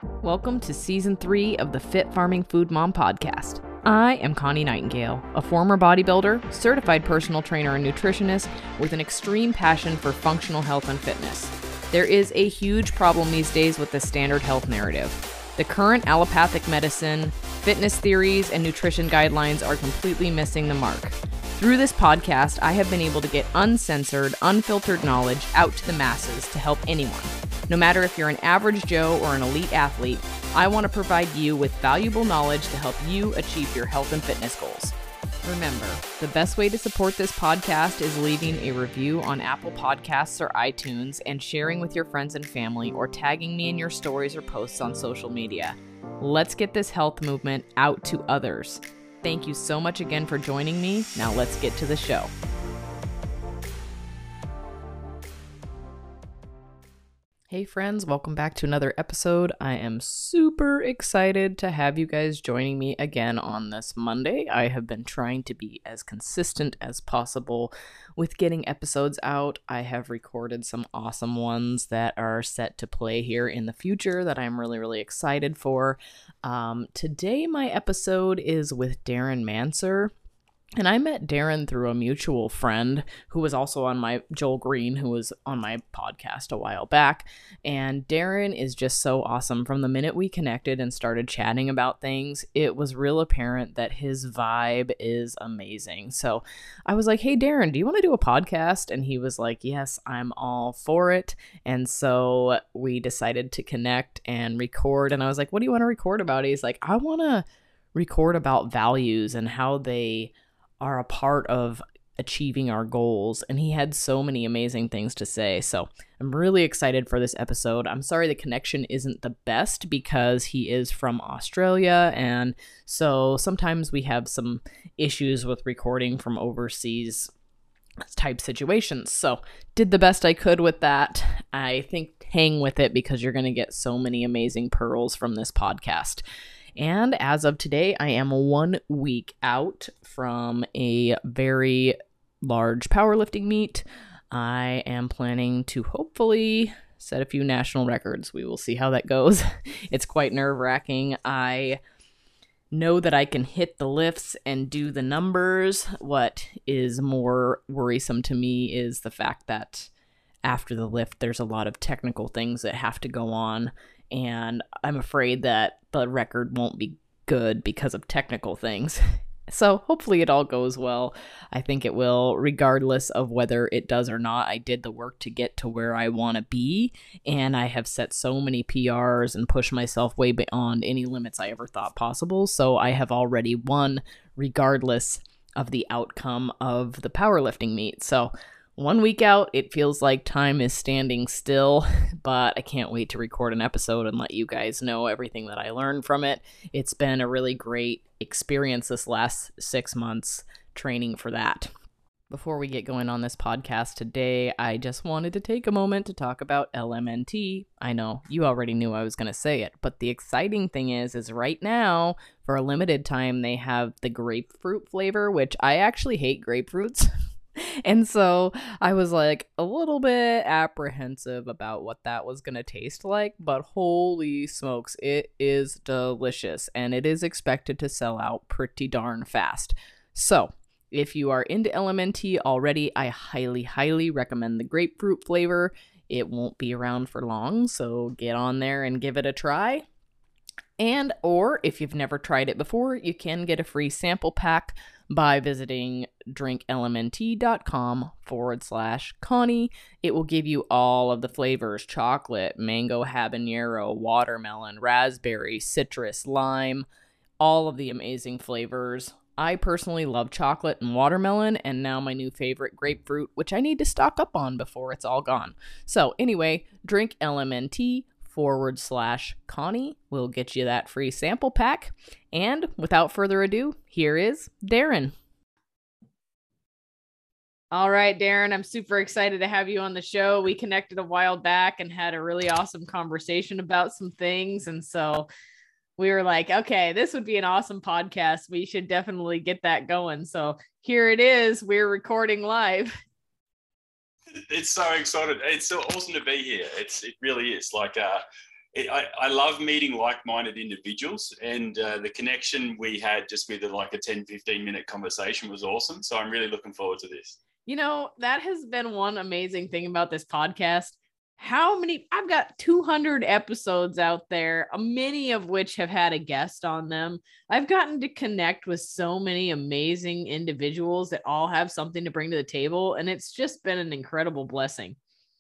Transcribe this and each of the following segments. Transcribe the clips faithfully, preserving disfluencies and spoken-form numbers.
Welcome to Season three of the Fit Farming Food Mom podcast. I am Connie Nightingale, a former bodybuilder, certified personal trainer and nutritionist with an extreme passion for functional health and fitness. There is a huge problem these days with the standard health narrative. The current allopathic medicine, fitness theories, and nutrition guidelines are completely missing the mark. Through this podcast, I have been able to get uncensored, unfiltered knowledge out to the masses to help anyone. No matter if you're an average Joe or an elite athlete, I want to provide you with valuable knowledge to help you achieve your health and fitness goals. Remember, the best way to support this podcast is leaving a review on Apple Podcasts or iTunes and sharing with your friends and family or tagging me in your stories or posts on social media. Let's get this health movement out to others. Thank you so much again for joining me. Now let's get to the show. Hey friends, welcome back to another episode. I am super excited to have you guys joining me again on this Monday. I have been trying to be as consistent as possible with getting episodes out. I have recorded some awesome ones that are set to play here in the future that I'm really, really excited for. Um, today my episode is with Darren Manser. And I met Darren through a mutual friend who was also on my, Joel Green, who was on my podcast a while back. And Darren is just so awesome. From the minute we connected and started chatting about things, it was real apparent that his vibe is amazing. So I was like, hey, Darren, do you want to do a podcast? And he was like, yes, I'm all for it. And so we decided to connect and record. And I was like, what do you want to record about? He's like, I want to record about values and how they are a part of achieving our goals. And he had so many amazing things to say. So I'm really excited for this episode. I'm sorry the connection isn't the best because he is from Australia. And so sometimes we have some issues with recording from overseas type situations. So did the best I could with that. I think hang with it because you're going to get so many amazing pearls from this podcast. And as of today, I am one week out from a very large powerlifting meet. I am planning to hopefully set a few national records. We will see how that goes. It's quite nerve-wracking. I know that I can hit the lifts and do the numbers. What is more worrisome to me is the fact that after the lift, there's a lot of technical things that have to go on. And I'm afraid that the record won't be good because of technical things. So hopefully it all goes well. I think it will, regardless of whether it does or not. I did the work to get to where I want to be, and I have set so many P Rs and pushed myself way beyond any limits I ever thought possible. So I have already won regardless of the outcome of the powerlifting meet. So one week out, it feels like time is standing still, but I can't wait to record an episode and let you guys know everything that I learned from it. It's been a really great experience this last six months training for that. Before we get going on this podcast today, I just wanted to take a moment to talk about L M N T. I know you already knew I was going to say it, but the exciting thing is, is right now, for a limited time, they have the grapefruit flavor, which I actually hate grapefruits. And so I was like a little bit apprehensive about what that was going to taste like, but holy smokes, it is delicious and it is expected to sell out pretty darn fast. So if you are into L M N T already, I highly, highly recommend the grapefruit flavor. It won't be around for long, so get on there and give it a try. And, or if you've never tried it before, you can get a free sample pack by visiting drinklmnt.com forward slash Connie. It will give you all of the flavors: chocolate, mango habanero, watermelon, raspberry, citrus, lime, all of the amazing flavors. I personally love chocolate and watermelon, and now my new favorite, grapefruit, which I need to stock up on before it's all gone. So anyway, drinklmnt forward slash Connie will get you that free sample pack. And without further ado, here is Darren. All right, Darren, I'm super excited to have you on the show. We connected a while back and had a really awesome conversation about some things. And so we were like, okay, this would be an awesome podcast. We should definitely get that going. So here it is. We're recording live. It's so excited. It's so awesome to be here. It's, it really is like, uh, it, I, I love meeting like-minded individuals, and uh, the connection we had just with like a ten, fifteen minute conversation was awesome. So I'm really looking forward to this. You know, that has been one amazing thing about this podcast. How many, I've got two hundred episodes out there, many of which have had a guest on them. I've gotten to connect with so many amazing individuals that all have something to bring to the table. And it's just been an incredible blessing.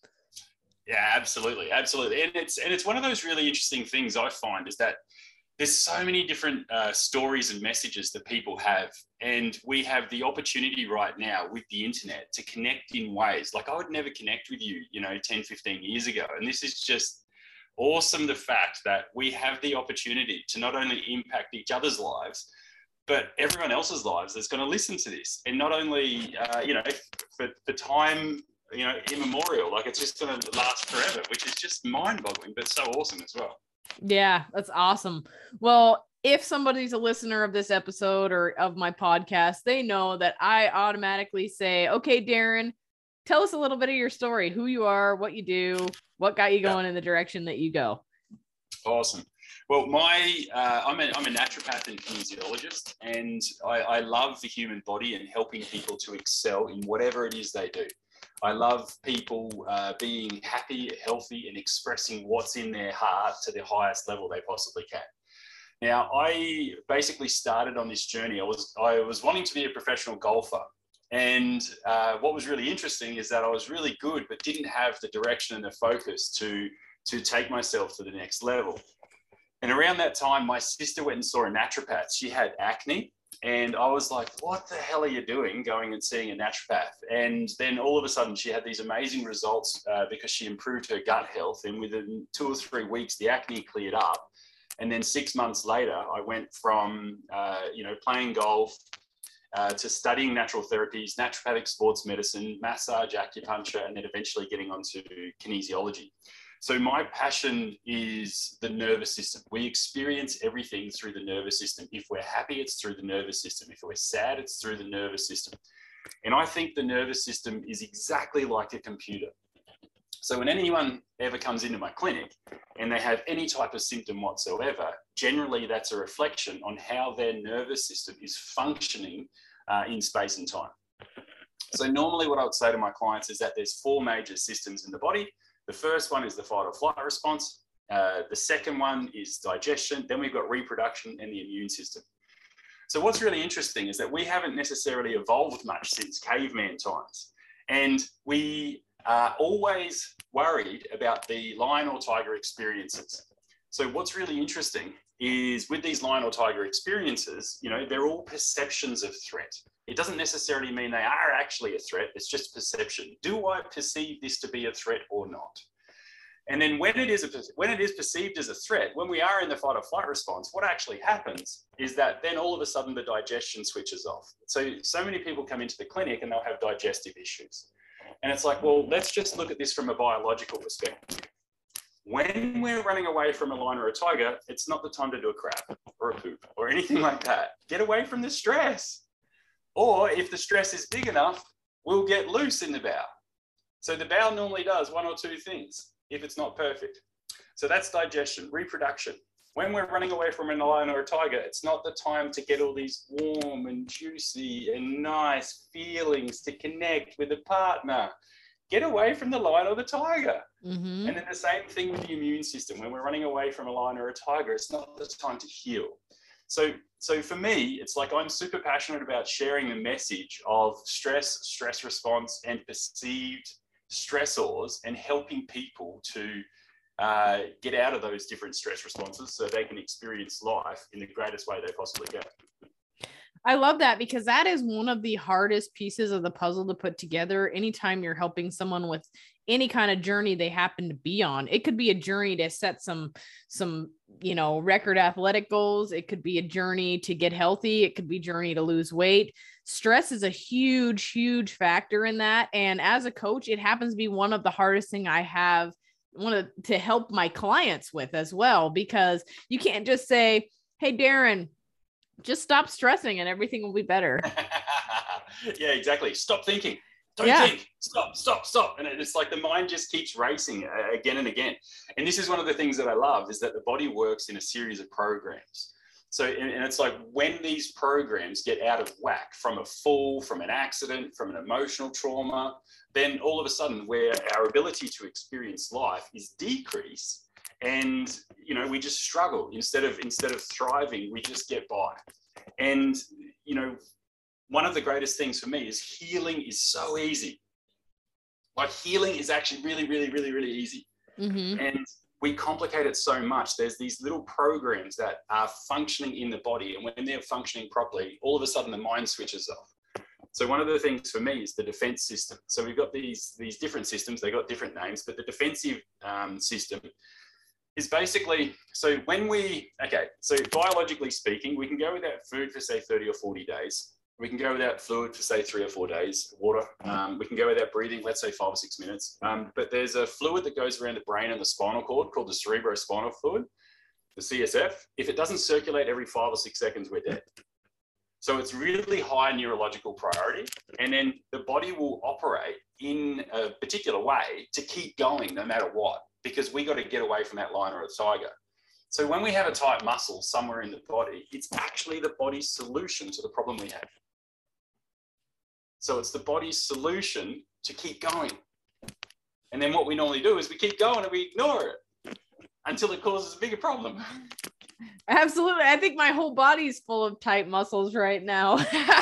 Yeah, absolutely. Absolutely. And it's, and it's one of those really interesting things I find is that there's so many different uh, stories and messages that people have. And we have the opportunity right now with the internet to connect in ways like I would never connect with you, you know, ten, fifteen years ago. And this is just awesome. The fact that we have the opportunity to not only impact each other's lives, but everyone else's lives that's going to listen to this. And not only, uh, you know, for, for time, you know, immemorial, like it's just going to last forever, which is just mind boggling, but so awesome as well. Yeah, that's awesome. Well, if somebody's a listener of this episode or of my podcast, they know that I automatically say, okay, Darren, tell us a little bit of your story, who you are, what you do, what got you going yeah. in the direction that you go. Awesome. Well, my uh, I'm, a, I'm a naturopath and kinesiologist, and I, I love the human body and helping people to excel in whatever it is they do. I love people uh, being happy, healthy, and expressing what's in their heart to the highest level they possibly can. Now, I basically started on this journey. I was I was wanting to be a professional golfer, and uh, what was really interesting is that I was really good, but didn't have the direction and the focus to to take myself to the next level. And around that time, my sister went and saw a naturopath. She had acne. And I was like, what the hell are you doing going and seeing a naturopath? And then all of a sudden she had these amazing results uh, because she improved her gut health. And within two or three weeks, the acne cleared up. And then six months later, I went from, uh, you know, playing golf uh, to studying natural therapies, naturopathic sports medicine, massage, acupuncture, and then eventually getting onto kinesiology. So my passion is the nervous system. We experience everything through the nervous system. If we're happy, it's through the nervous system. If we're sad, it's through the nervous system. And I think the nervous system is exactly like a computer. So when anyone ever comes into my clinic and they have any type of symptom whatsoever, generally that's a reflection on how their nervous system is functioning uh, in space and time. So normally what I would say to my clients is that there's four major systems in the body. The first one is the fight or flight response. Uh, the second one is digestion. Then we've got reproduction and the immune system. So what's really interesting is that we haven't necessarily evolved much since caveman times. And we are always worried about the lion or tiger experiences. So what's really interesting is with these lion or tiger experiences, you know, they're all perceptions of threat. It doesn't necessarily mean they are actually a threat. It's just perception. Do I perceive this to be a threat or not? And then when it is a, when it is perceived as a threat, when we are in the fight or flight response, what actually happens is that then all of a sudden the digestion switches off. So, so many people come into the clinic and they'll have digestive issues. And it's like, well, let's just look at this from a biological perspective. When we're running away from a lion or a tiger, it's not the time to do a crap or a poop or anything like that. Get away from the stress. Or if the stress is big enough, we'll get loose in the bowel. So the bowel normally does one or two things if it's not perfect. So that's digestion, reproduction. When we're running away from a lion or a tiger, it's not the time to get all these warm and juicy and nice feelings to connect with a partner. Get away from the lion or the tiger. Mm-hmm. And then the same thing with the immune system. When we're running away from a lion or a tiger, it's not the time to heal. So, so for me, it's like I'm super passionate about sharing the message of stress, stress response, and perceived stressors, and helping people to uh, get out of those different stress responses so they can experience life in the greatest way they possibly can. I love that, because that is one of the hardest pieces of the puzzle to put together. Anytime you're helping someone with any kind of journey they happen to be on, it could be a journey to set some, some, you know, record athletic goals. It could be a journey to get healthy. It could be a journey to lose weight. Stress is a huge, huge factor in that. And as a coach, it happens to be one of the hardest thing I have want to help my clients with as well, because you can't just say, hey, Darren, just stop stressing and everything will be better. Yeah, exactly. Stop thinking. Don't Yeah. think, stop, stop, stop. And it's like the mind just keeps racing again and again. And this is one of the things that I love, is that the body works in a series of programs. So, and it's like when these programs get out of whack from a fall, from an accident, from an emotional trauma, then all of a sudden where our ability to experience life is decreased, and, you know, we just struggle. Instead of, instead of thriving, we just get by. And, you know, one of the greatest things for me is healing is so easy. Like healing is actually really, really, really, really easy. Mm-hmm. And we complicate it so much. There's these little programs that are functioning in the body, and when they're functioning properly, all of a sudden the mind switches off. So one of the things for me is the defense system. So we've got these, these different systems, they've got different names, but the defensive um, system is basically, so when we, okay, so biologically speaking, we can go without food for say thirty or forty days. We can go without fluid for say three or four days, water. Um, we can go without breathing, let's say five or six minutes. Um, but there's a fluid that goes around the brain and the spinal cord called the cerebrospinal fluid, the C S F. If it doesn't circulate every five or six seconds, we're dead. So it's really high neurological priority. And then the body will operate in a particular way to keep going no matter what, because we got to get away from that lion or a tiger. So when we have a tight muscle somewhere in the body, it's actually the body's solution to the problem we have. So it's the body's solution to keep going. And then what we normally do is we keep going and we ignore it until it causes a bigger problem. Absolutely. I think my whole body's full of tight muscles right now.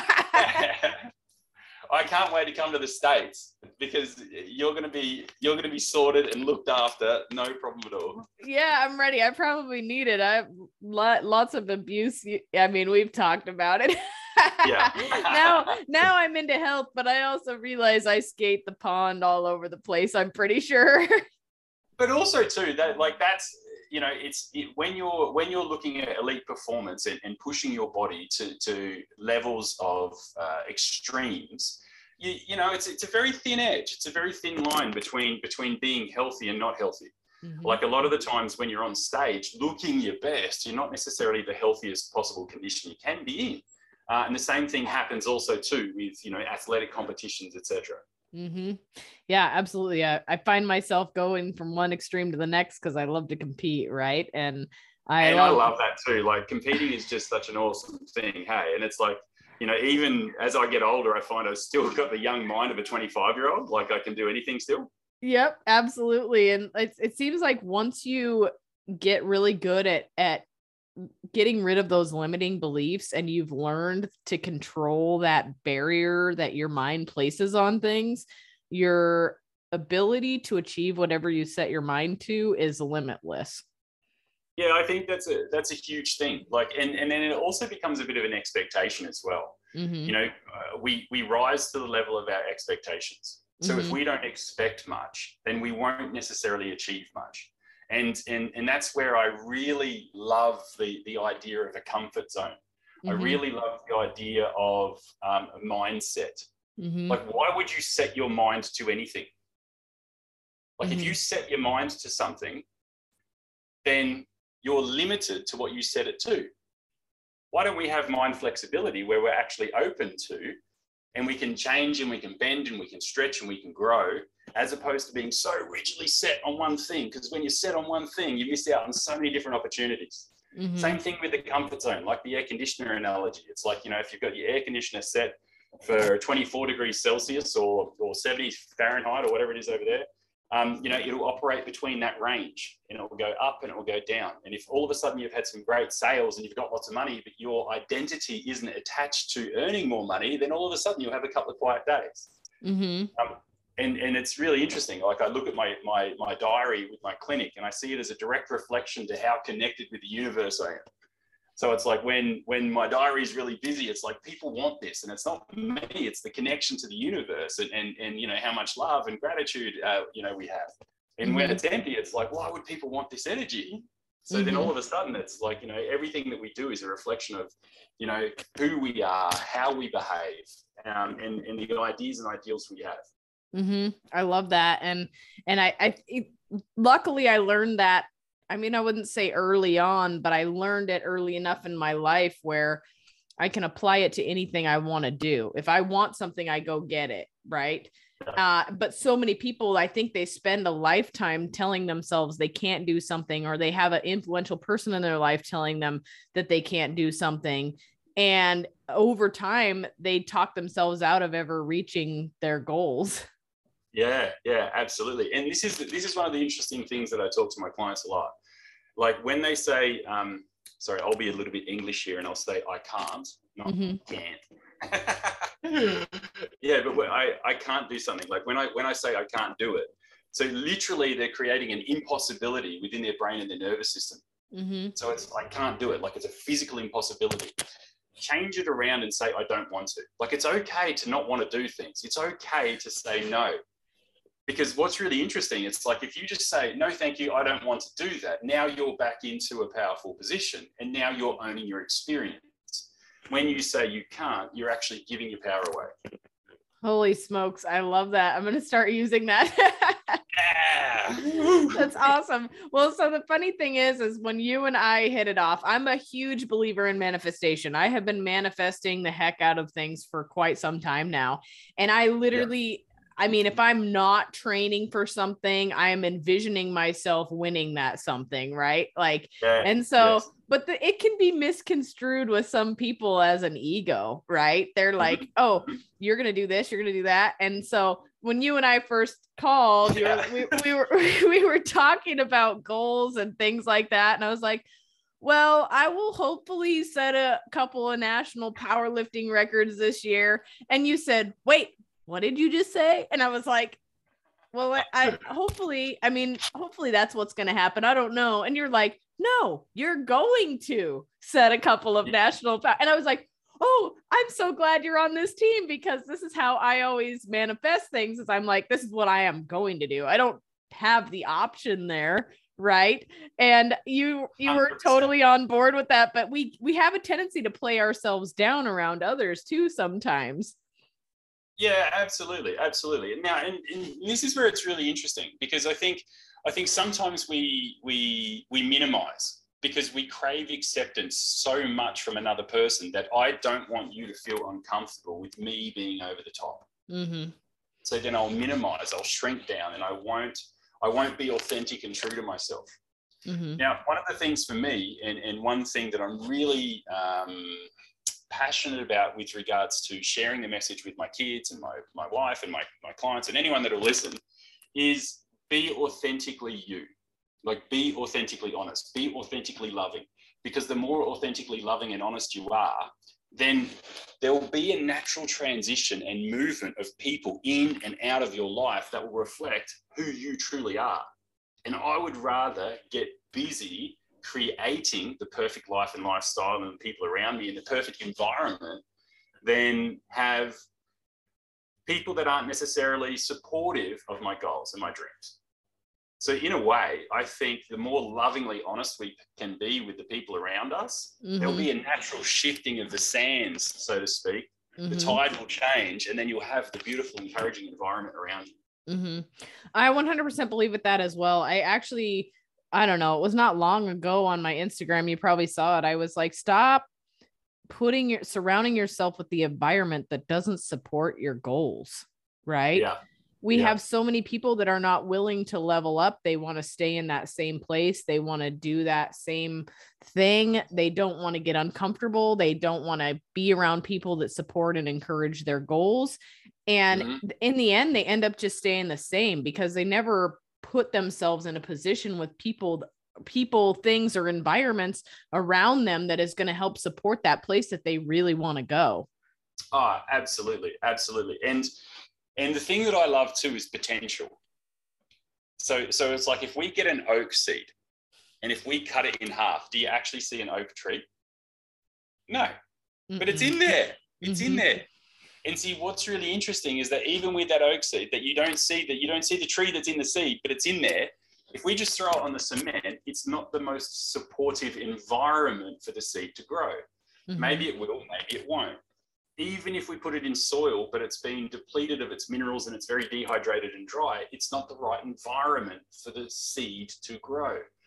I can't wait to come to the States, because you're going to be, you're going to be sorted and looked after. No problem at all. Yeah, I'm ready. I probably need it. I have lot, lots of abuse. I mean, we've talked about it. Yeah. now, now I'm into health, but I also realize I skate the pond all over the place, I'm pretty sure. But also too, that like that's, you know, it's it, when you're when you're looking at elite performance and, and pushing your body to to levels of uh, extremes, you, you know, it's it's a very thin edge. It's a very thin line between between being healthy and not healthy. Mm-hmm. Like a lot of the times when you're on stage looking your best, you're not necessarily the healthiest possible condition you can be in. Uh, and the same thing happens also too with, you know, athletic competitions, et cetera. Mm-hmm. Yeah, absolutely. I, I find myself going from one extreme to the next because I love to compete, right? And I and love- I love that too. Like competing is just such an awesome thing. Hey, and it's like, you know, even as I get older, I find I've still got the young mind of a twenty-five year old. Like I can do anything still. Yep, absolutely. And it, it seems like once you get really good at at getting rid of those limiting beliefs and you've learned to control that barrier that your mind places on things, your ability to achieve whatever you set your mind to is limitless. Yeah, I think that's a that's a huge thing. Like, and and then it also becomes a bit of an expectation as well. Mm-hmm. You know, uh, we we rise to the level of our expectations. So mm-hmm. if we don't expect much, then we won't necessarily achieve much. And, and, and that's where I really love the, the idea of a comfort zone. Mm-hmm. I really love the idea of um, a mindset. Mm-hmm. Like, why would you set your mind to anything? Like, mm-hmm. if you set your mind to something, then you're limited to what you set it to. Why don't we have mind flexibility where we're actually open to, and we can change and we can bend and we can stretch and we can grow, as opposed to being so rigidly set on one thing? Because when you're set on one thing, you miss out on so many different opportunities. Mm-hmm. Same thing with the comfort zone, like the air conditioner analogy. It's like, you know, if you've got your air conditioner set for twenty-four degrees Celsius or, or seventy Fahrenheit or whatever it is over there, um, you know, it'll operate between that range, and it will go up and it will go down. And if all of a sudden you've had some great sales and you've got lots of money, but your identity isn't attached to earning more money, then all of a sudden you'll have a couple of quiet days. Mm-hmm. Um, and, and it's really interesting. Like I look at my, my, my diary with my clinic and I see it as a direct reflection to how connected with the universe I am. So it's like when, when my diary is really busy, it's like people want this, and it's not me, it's the connection to the universe and, and, and you know, how much love and gratitude, uh, you know, we have. And mm-hmm. when it's empty, it's like, why would people want this energy? So mm-hmm. then all of a sudden it's like, you know, everything that we do is a reflection of, you know, who we are, how we behave, um, and, and the ideas and ideals we have. Mm-hmm. I love that. And, and I, I, it, luckily I learned that. I mean, I wouldn't say early on, but I learned it early enough in my life where I can apply it to anything I want to do. If I want something, I go get it. Right. Uh, but so many people, I think they spend a lifetime telling themselves they can't do something, or they have an influential person in their life telling them that they can't do something. And over time, they talk themselves out of ever reaching their goals. Yeah, yeah, absolutely. And this is this is one of the interesting things that I talk to my clients a lot. Like when they say, um, sorry, I'll be a little bit English here, and I'll say I can't, not mm-hmm. can't. Yeah, but when I, I can't do something. Like when I when I say I can't do it, so literally they're creating an impossibility within their brain and their nervous system. Mm-hmm. So it's I can't do it. Like it's a physical impossibility. Change it around and say I don't want to. Like it's okay to not want to do things. It's okay to say no. Because what's really interesting, it's like if you just say, no, thank you, I don't want to do that. Now you're back into a powerful position, and now you're owning your experience. When you say you can't, you're actually giving your power away. Holy smokes. I love that. I'm going to start using that. Yeah. That's awesome. Well, so the funny thing is, is when you and I hit it off, I'm a huge believer in manifestation. I have been manifesting the heck out of things for quite some time now. And I literally... Yeah. I mean, if I'm not training for something, I am envisioning myself winning that something, right? Like, yeah, and so, yes. But the, it can be misconstrued with some people as an ego, right? They're like, oh, you're going to do this, you're going to do that. And so when you and I first called, you were, we, we were, we were talking about goals and things like that. And I was like, well, I will hopefully set a couple of national powerlifting records this year. And you said, wait, what did you just say? And I was like, well, I, I hopefully, I mean, hopefully that's what's going to happen. I don't know. And you're like, no, you're going to set a couple of national power. And I was like, oh, I'm so glad you're on this team, because this is how I always manifest things. Is I'm like, this is what I am going to do. I don't have the option there. Right. And you, you were totally on board with that, but we, we have a tendency to play ourselves down around others too sometimes. Yeah, absolutely, absolutely. Now, and, and this is where it's really interesting, because I think I think sometimes we we we minimize because we crave acceptance so much from another person that I don't want you to feel uncomfortable with me being over the top. Mm-hmm. So then I'll minimize, I'll shrink down, and I won't I won't be authentic and true to myself. Mm-hmm. Now, one of the things for me, and, and one thing that I'm really um, passionate about with regards to sharing the message with my kids and my, my wife and my, my clients and anyone that will listen, is be authentically you. Like, be authentically honest, be authentically loving, because the more authentically loving and honest you are, then there will be a natural transition and movement of people in and out of your life that will reflect who you truly are. And I would rather get busy creating the perfect life and lifestyle and the people around me in the perfect environment than have people that aren't necessarily supportive of my goals and my dreams. So in a way, I think the more lovingly honest we can be with the people around us, mm-hmm. there'll be a natural shifting of the sands, so to speak. Mm-hmm. The tide will change, and then you'll have the beautiful, encouraging environment around you. Mm-hmm. I one hundred percent believe with that as well. I actually, I don't know, it was not long ago on my Instagram, you probably saw it. I was like, stop putting your, surrounding yourself with the environment that doesn't support your goals, right? Yeah. We yeah. have so many people that are not willing to level up. They want to stay in that same place. They want to do that same thing. They don't want to get uncomfortable. They don't want to be around people that support and encourage their goals. And mm-hmm. in the end, they end up just staying the same because they never put themselves in a position with people, people, things, or environments around them that is going to help support that place that they really want to go. Oh, absolutely. Absolutely. And And the thing that I love too is potential. So, so it's like if we get an oak seed and if we cut it in half, do you actually see an oak tree? No, Mm-mm. but it's in there. It's mm-hmm. in there. And see, what's really interesting is that even with that oak seed that you don't see, that you don't see the tree that's in the seed, but it's in there. If we just throw it on the cement, it's not the most supportive environment for the seed to grow. Mm-hmm. Maybe it will, maybe it won't. Even if we put it in soil, but it's been depleted of its minerals and it's very dehydrated and dry, it's not the right environment for the seed to grow.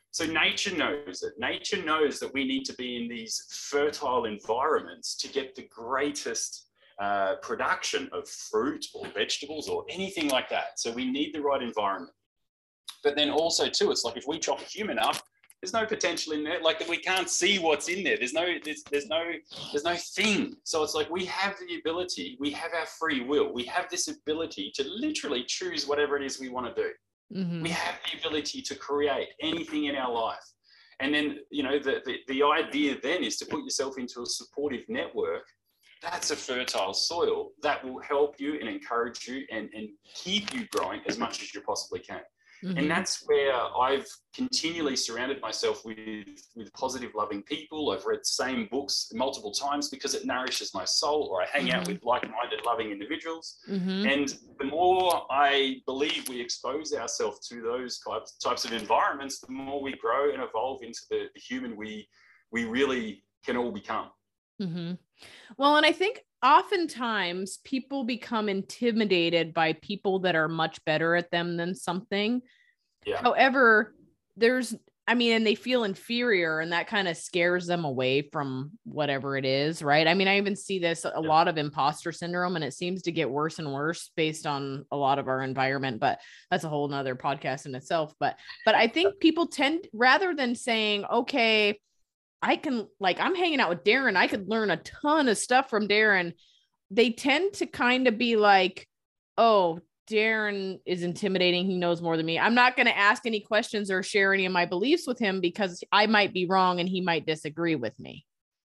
So nature knows it. Nature knows that we need to be in these fertile environments to get the greatest uh, production of fruit or vegetables or anything like that. So we need the right environment. But then also too, it's like if we chop a human up, there's no potential in there. Like we can't see what's in there. There's no, there's, there's no, there's no thing. So it's like we have the ability, we have our free will. We have this ability to literally choose whatever it is we want to do. Mm-hmm. We have the ability to create anything in our life. And then, you know, the, the, the idea then is to put yourself into a supportive network. That's a fertile soil that will help you and encourage you and, and keep you growing as much as you possibly can. Mm-hmm. And that's where I've continually surrounded myself with, with positive, loving people. I've read the same books multiple times because it nourishes my soul, or I hang mm-hmm. out with like-minded, loving individuals. Mm-hmm. And the more I believe we expose ourselves to those types, types of environments, the more we grow and evolve into the, the human we, we really can all become. Mm-hmm. Well, and I think oftentimes people become intimidated by people that are much better at them than something. Yeah. However, there's, I mean, and they feel inferior, and that kind of scares them away from whatever it is, right? I mean, I even see this a yeah. lot of imposter syndrome, and it seems to get worse and worse based on a lot of our environment, but that's a whole nother podcast in itself. But, but I think people tend, rather than saying, okay, I can, like, I'm hanging out with Darren, I could learn a ton of stuff from Darren. They tend to kind of be like, oh, Darren is intimidating. He knows more than me. I'm not going to ask any questions or share any of my beliefs with him because I might be wrong and he might disagree with me.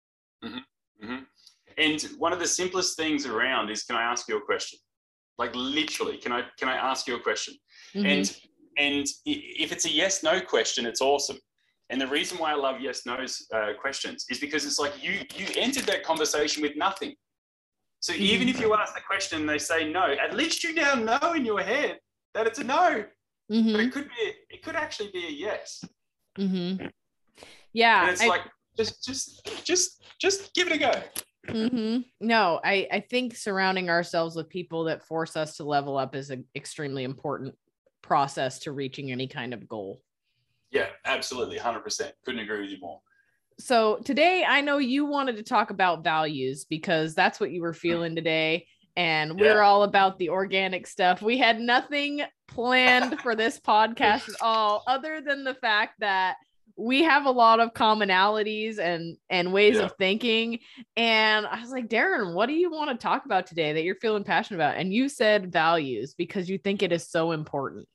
Mm-hmm. Mm-hmm. And one of the simplest things around is, can I ask you a question? Like literally, can I, can I ask you a question? Mm-hmm. And, and if it's a yes, no question, it's awesome. And the reason why I love yes, no's uh, questions is because it's like you you entered that conversation with nothing. So mm-hmm. even if you ask the question and they say no, at least you now know in your head that it's a no. Mm-hmm. But it could be, it could actually be a yes. Mm-hmm. Yeah. And it's I, like, just, just, just, just give it a go. Mm-hmm. No, I, I think surrounding ourselves with people that force us to level up is an extremely important process to reaching any kind of goal. Yeah, absolutely. one hundred percent. Couldn't agree with you more. So today I know you wanted to talk about values because that's what you were feeling today. And we're yeah. all about the organic stuff. We had nothing planned for this podcast at all, other than the fact that we have a lot of commonalities and, and ways yeah. of thinking. And I was like, Darren, what do you want to talk about today that you're feeling passionate about? And you said values because you think it is so important.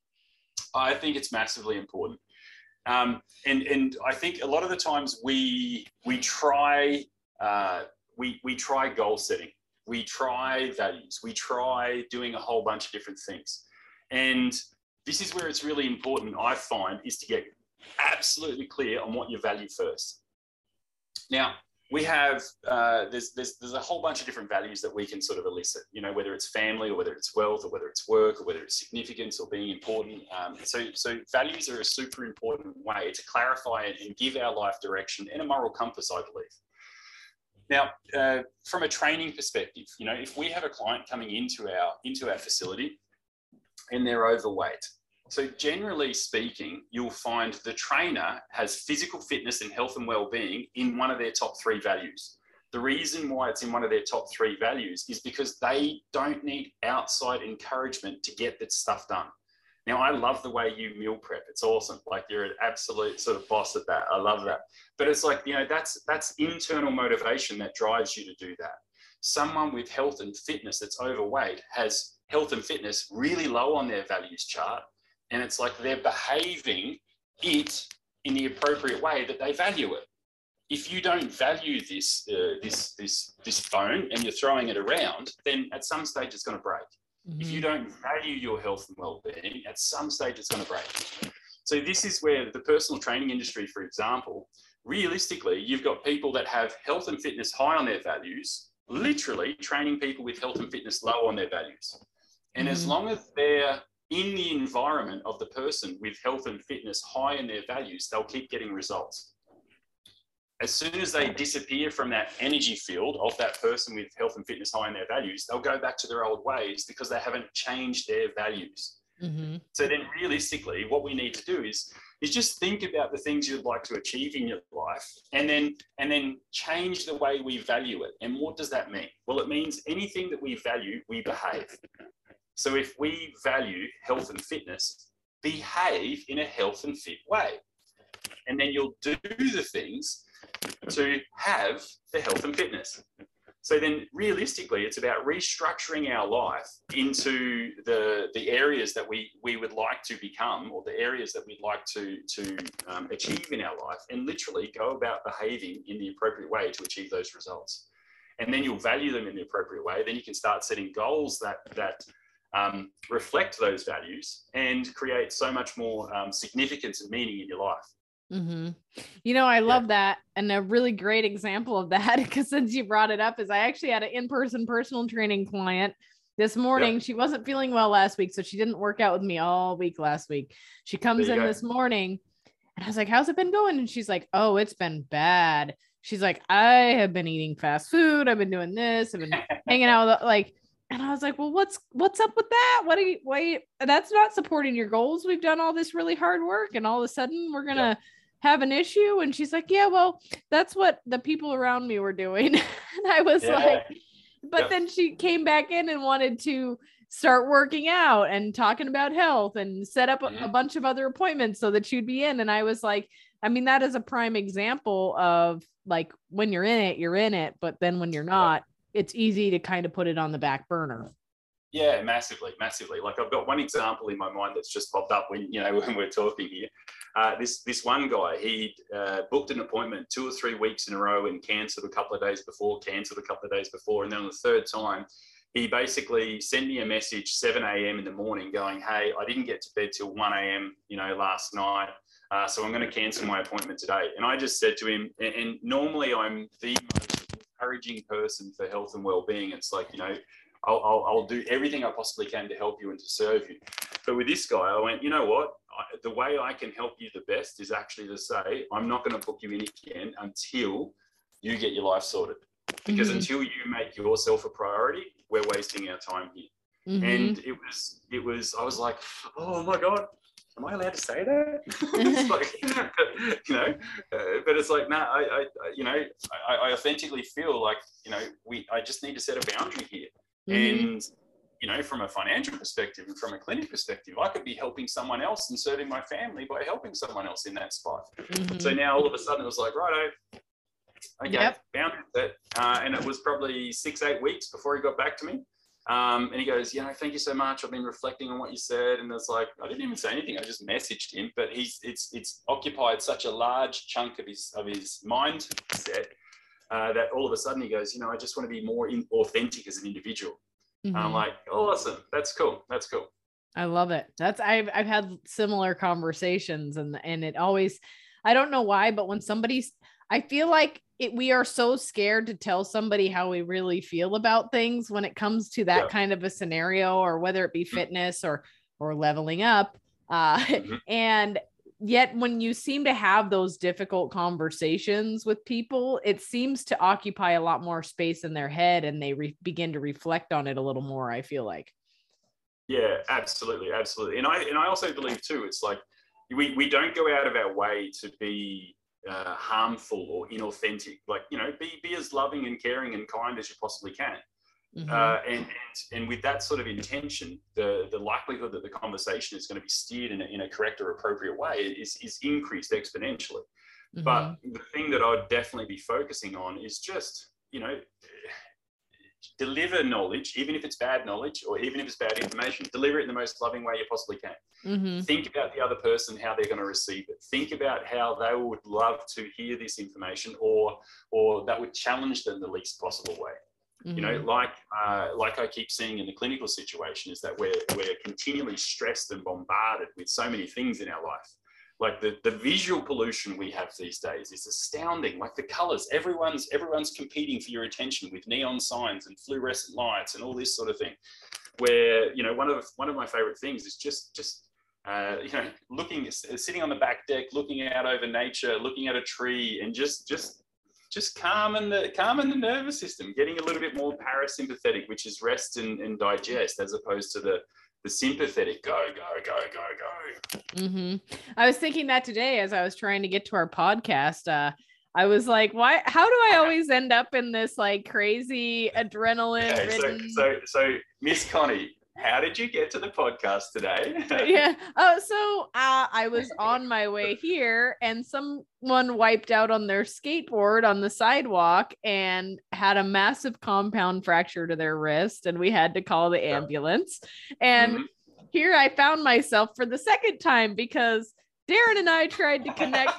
I think it's massively important. Um, and, and I think a lot of the times we, we try, uh, we, we try goal setting, we try values, we try doing a whole bunch of different things. And this is where it's really important, I find, is to get absolutely clear on what you value first. Now, we have, uh, there's, there's, there's a whole bunch of different values that we can sort of elicit, you know, whether it's family or whether it's wealth or whether it's work or whether it's significance or being important. Um, so, so values are a super important way to clarify and give our life direction and a moral compass, I believe. Now, uh, from a training perspective, you know, if we have a client coming into our, into our facility and they're overweight, so generally speaking, you'll find the trainer has physical fitness and health and well-being in one of their top three values. The reason why it's in one of their top three values is because they don't need outside encouragement to get that stuff done. Now, I love the way you meal prep. It's awesome. Like you're an absolute sort of boss at that. I love that. But it's like, you know, that's, that's internal motivation that drives you to do that. Someone with health and fitness that's overweight has health and fitness really low on their values chart. And it's like they're behaving it in the appropriate way that they value it. If you don't value this, uh, this, this, this phone and you're throwing it around, then at some stage it's going to break. Mm-hmm. If you don't value your health and well-being, at some stage it's going to break. So this is where the personal training industry, for example, realistically, you've got people that have health and fitness high on their values, literally training people with health and fitness low on their values. And mm-hmm. as long as they're in the environment of the person with health and fitness high in their values, they'll keep getting results. As soon as they disappear from that energy field of that person with health and fitness high in their values, they'll go back to their old ways because they haven't changed their values. Mm-hmm. So then realistically, what we need to do is is just think about the things you'd like to achieve in your life, and then and then change the way we value it. And what does that mean? Well, it means anything that we value, we behave. So if we value health and fitness, behave in a health and fit way. And then you'll do the things to have the health and fitness. So then realistically, it's about restructuring our life into the, the areas that we, we would like to become, or the areas that we'd like to, to um, achieve in our life, and literally go about behaving in the appropriate way to achieve those results. And then you'll value them in the appropriate way. Then you can start setting goals that, that um, reflect those values and create so much more um, significance and meaning in your life. Mm-hmm. You know, I love Yeah. that. And a really great example of that, because since you brought it up, is I actually had an in-person personal training client this morning. Yep. She wasn't feeling well last week, so she didn't work out with me all week last week. She comes There in you go. this morning and I was like, how's it been going? And she's like, oh, it's been bad. She's like, I have been eating fast food. I've been doing this. I've been hanging out with like, and I was like, well, what's, what's up with that? What are you, wait, that's not supporting your goals. We've done all this really hard work, and all of a sudden we're going to Yep. have an issue. And she's like, yeah, well, that's what the people around me were doing. And I was Yeah. like, but Yep. then she came back in and wanted to start working out and talking about health and set up a, Mhm. a bunch of other appointments so that she'd be in. And I was like, I mean, that is a prime example of like, when you're in it, you're in it. But then when you're not, it's easy to kind of put it on the back burner. Yeah, massively, massively. Like I've got one example in my mind that's just popped up when, you know, when we're talking here. Uh, this this one guy, he uh, booked an appointment two or three weeks in a row and cancelled a couple of days before, cancelled a couple of days before. And then on the third time, he basically sent me a message seven a.m. in the morning going, hey, I didn't get to bed till one a.m., you know, last night. Uh, so I'm going to cancel my appointment today. And I just said to him, and, and normally I'm the most encouraging person for health and well-being. It's like, you know, I'll, I'll, I'll do everything I possibly can to help you and to serve you. But with this guy, I went, you know what? I, the way I can help you the best is actually to say, I'm not going to book you in again until you get your life sorted. Because Mhm. until you make yourself a priority, we're wasting our time here. Mhm. And it was, it was, I was like, oh my God, am I allowed to say that? It's like, you know, uh, but it's like, no, nah, I, I, you know, I, I authentically feel like, you know, we, I just need to set a boundary here. Mhm. And, you know, from a financial perspective and from a clinic perspective, I could be helping someone else and serving my family by helping someone else in that spot. Mhm. So now all of a sudden it was like, righto, okay, Yep. boundary set. Uh, and it was probably six, eight weeks before he got back to me. Um, and he goes, you know, thank you so much. I've been reflecting on what you said. And it's like, I didn't even say anything. I just messaged him, but he's, it's, it's occupied such a large chunk of his, of his mindset uh, that all of a sudden he goes, you know, I just want to be more in, authentic as an individual. Mhm. I'm like, oh, awesome. That's cool. That's cool. I love it. That's I've I've had similar conversations, and and it always, I don't know why, but when somebody's, I feel like it, we are so scared to tell somebody how we really feel about things when it comes to that Yeah. kind of a scenario, or whether it be fitness or or leveling up. Uh, Mhm. and yet when you seem to have those difficult conversations with people, it seems to occupy a lot more space in their head, and they re- begin to reflect on it a little more, I feel like. Yeah, absolutely, absolutely. And I and I also believe too, it's like we, we don't go out of our way to be uh, harmful or inauthentic. Like, you know, be be as loving and caring and kind as you possibly can. Mhm. Uh, and, and and with that sort of intention, the the likelihood that the conversation is going to be steered in a, in a correct or appropriate way is is increased exponentially. Mhm. But the thing that I'd definitely be focusing on is just, you know, deliver knowledge, even if it's bad knowledge or even if it's bad information, deliver it in the most loving way you possibly can. Mhm. Think about the other person, how they're going to receive it. Think about how they would love to hear this information, or or that would challenge them the least possible way. Mhm. You know, like uh, like I keep seeing in the clinical situation is that we're we're continually stressed and bombarded with so many things in our life. Like the, the visual pollution we have these days is astounding. Like the colors, everyone's everyone's competing for your attention with neon signs and fluorescent lights and all this sort of thing. Where, you know, one of one of my favorite things is just just uh, you know, looking, sitting on the back deck, looking out over nature, looking at a tree, and just just just calming the calming the nervous system, getting a little bit more parasympathetic, which is rest and, and digest, as opposed to the the sympathetic go, go, go, go, go. Mm-hmm. I was thinking that today as I was trying to get to our podcast. Uh, I was like, why, how do I always end up in this like crazy adrenaline Okay, ridden? so, so, so Miss Connie, how did you get to the podcast today? Yeah. Oh, so uh, I was on my way here and someone wiped out on their skateboard on the sidewalk and had a massive compound fracture to their wrist. And we had to call the ambulance. And mm-hmm. here I found myself for the second time because Darren and I tried to connect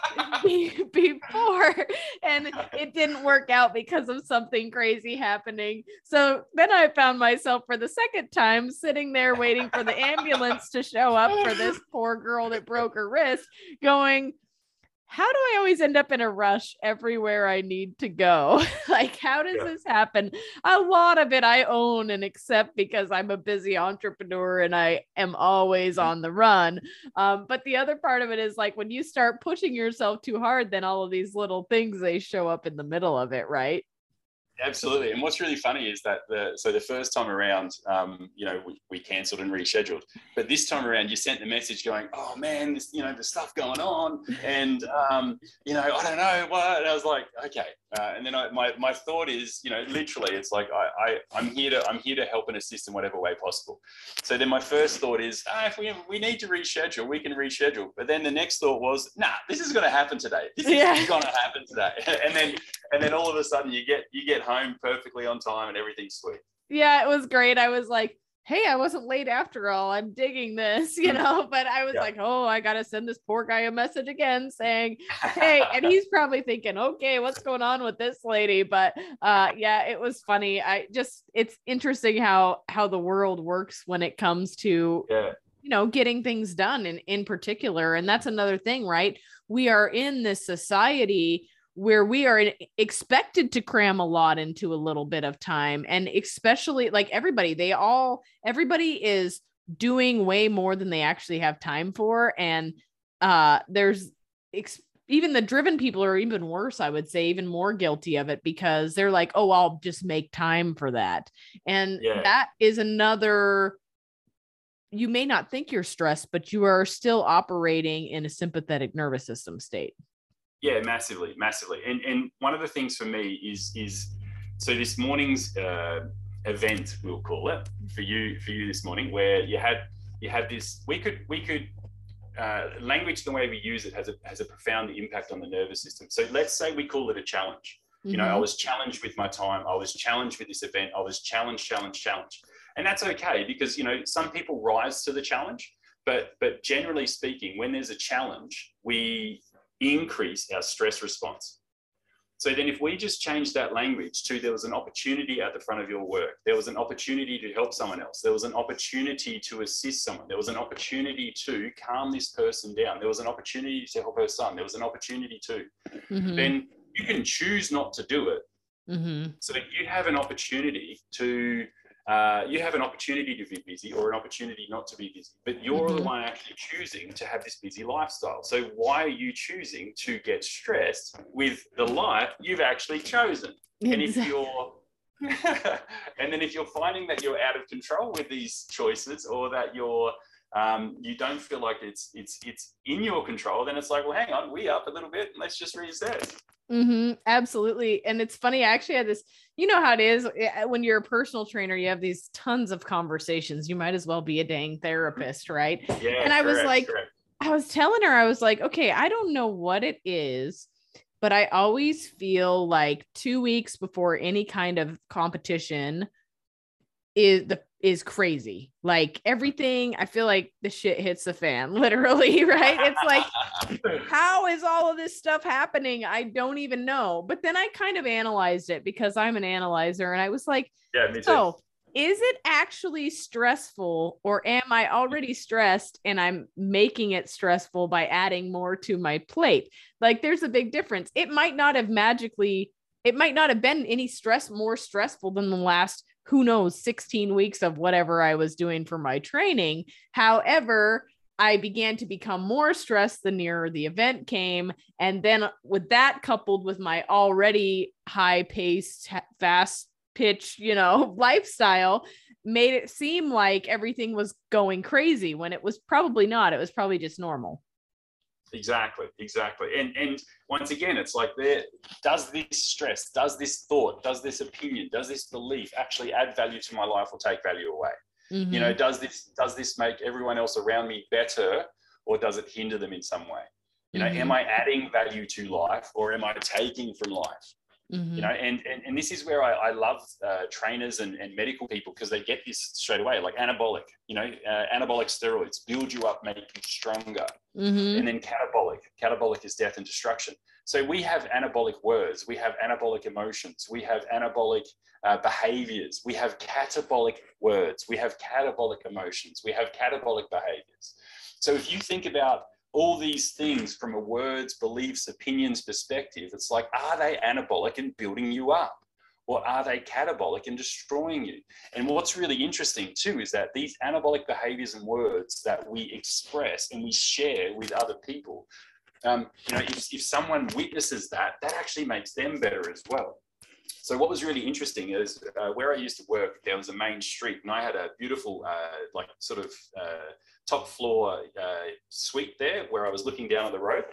before and it didn't work out because of something crazy happening. So then I found myself for the second time sitting there waiting for the ambulance to show up for this poor girl that broke her wrist, going, how do I always end up in a rush everywhere I need to go? Like, how does yeah. this happen? A lot of it I own and accept because I'm a busy entrepreneur and I am always on the run. Um, but the other part of it is like when you start pushing yourself too hard, then all of these little things, they show up in the middle of it, right? Absolutely. And what's really funny is that the so the first time around, um, you know, we, we cancelled and rescheduled. But this time around, you sent the message going, oh, man, this, you know, there's stuff going on. And, um, you know, I don't know what. And I was like, okay. Uh, and then I, my my thought is, you know, literally, it's like I, I I'm here to I'm here to help and assist in whatever way possible. So then my first thought is, ah, if we we need to reschedule, we can reschedule. But then the next thought was, nah, this is going to happen today. This yeah. is going to happen today. and then and then all of a sudden you get you get home perfectly on time and everything's sweet. Yeah, it was great. I was like, hey, I wasn't late after all. I'm digging this, you know, but I was yeah. like, oh, I got to send this poor guy a message again saying, hey, and he's probably thinking, okay, what's going on with this lady? But uh, yeah, it was funny. I just, it's interesting how, how the world works when it comes to, yeah. you know, getting things done in, in particular. And that's another thing, right? We are in this society where we are expected to cram a lot into a little bit of time. And especially like everybody, they all, everybody is doing way more than they actually have time for. And uh, there's ex- even the driven people are even worse, I would say, even more guilty of it because they're like, oh, I'll just make time for that. And yeah. that is another, you may not think you're stressed, but you are still operating in a sympathetic nervous system state. Yeah, massively, massively. And and one of the things for me is is so this morning's uh, event, we'll call it for you for you this morning, where you had you had this. We could we could uh, language the way we use it has a has a profound impact on the nervous system. So let's say we call it a challenge. Mm-hmm. You know, I was challenged with my time. I was challenged with this event. I was challenged, challenged, challenged, and that's okay because you know some people rise to the challenge, but but generally speaking, when there's a challenge, we increase our stress response. So then if we just change that language to there was an opportunity at the front of your work, there was an opportunity to help someone else, there was an opportunity to assist someone, there was an opportunity to calm this person down, there was an opportunity to help her son, there was an opportunity to, mm-hmm. then you can choose not to do it. Mm-hmm. So you have an opportunity to Uh, you have an opportunity to be busy or an opportunity not to be busy, but you're mm-hmm. the one actually choosing to have this busy lifestyle. So why are you choosing to get stressed with the life you've actually chosen? Exactly. And if you're, and then if you're finding that you're out of control with these choices, or that you're, um, you don't feel like it's it's it's in your control, then it's like, well, hang on, we up a little bit, and let's just reset. Mm-hmm, absolutely. And it's funny, I actually had this, you know how it is when you're a personal trainer, you have these tons of conversations. You might as well be a dang therapist, right? Yeah. And I correct, was like, correct. I was telling her, I was like, okay, I don't know what it is, but I always feel like two weeks before any kind of competition is the is crazy. Like everything, I feel like the shit hits the fan, literally, right? It's like, how is all of this stuff happening? I don't even know. But then I kind of analyzed it because I'm an analyzer, and I was like, yeah, me too. So is it actually stressful, or am I already stressed and I'm making it stressful by adding more to my plate? Like there's a big difference. It might not have magically, it might not have been any stress more stressful than the last, who knows, sixteen weeks of whatever I was doing for my training. However, I began to become more stressed the nearer the event came. And then with that coupled with my already high paced, fast pitch, you know, lifestyle, made it seem like everything was going crazy when it was probably not. It was probably just normal. Exactly, exactly. And and once again, it's like, there, does this stress, does this thought, does this opinion, does this belief actually add value to my life or take value away? Mm-hmm. You know, does this does this make everyone else around me better, or does it hinder them in some way? You know, mm-hmm. am I adding value to life, or am I taking from life? Mm-hmm. You know, and, and and this is where I, I love uh, trainers and, and medical people, because they get this straight away, like anabolic, you know, uh, anabolic steroids build you up, make you stronger. Mm-hmm. And then catabolic, catabolic is death and destruction. So we have anabolic words, we have anabolic emotions, we have anabolic uh, behaviors, we have catabolic words, we have catabolic emotions, we have catabolic behaviors. So if you think about all these things from a words, beliefs, opinions perspective, it's like, are they anabolic and building you up, or are they catabolic and destroying you? And what's really interesting too is that these anabolic behaviors and words that we express and we share with other people, um, you know, if, if someone witnesses that, that actually makes them better as well. So what was really interesting is uh, where I used to work, there was a main street, and I had a beautiful, uh, like sort of uh, top floor uh, suite there where I was looking down on the road.